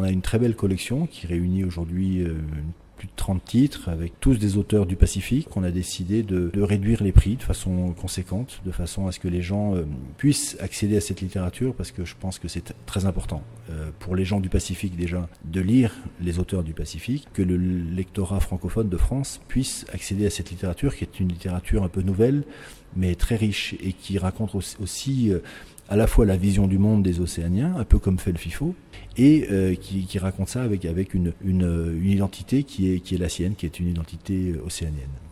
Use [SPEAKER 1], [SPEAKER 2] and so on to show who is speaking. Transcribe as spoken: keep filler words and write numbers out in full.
[SPEAKER 1] a une très belle collection qui réunit aujourd'hui euh, plus de trente titres, avec tous des auteurs du Pacifique. On a décidé de, de réduire les prix de façon conséquente, de façon à ce que les gens euh, puissent accéder à cette littérature, parce que je pense que c'est très important euh, pour les gens du Pacifique déjà de lire les auteurs du Pacifique, que le lectorat francophone de France puisse accéder à cette littérature qui est une littérature un peu nouvelle, mais très riche et qui raconte aussi, aussi euh, à la fois la vision du monde des Océaniens, un peu comme fait le FIFO, et euh, qui, qui raconte ça avec, avec une, une, une identité qui est, qui est la sienne, qui est une identité océanienne.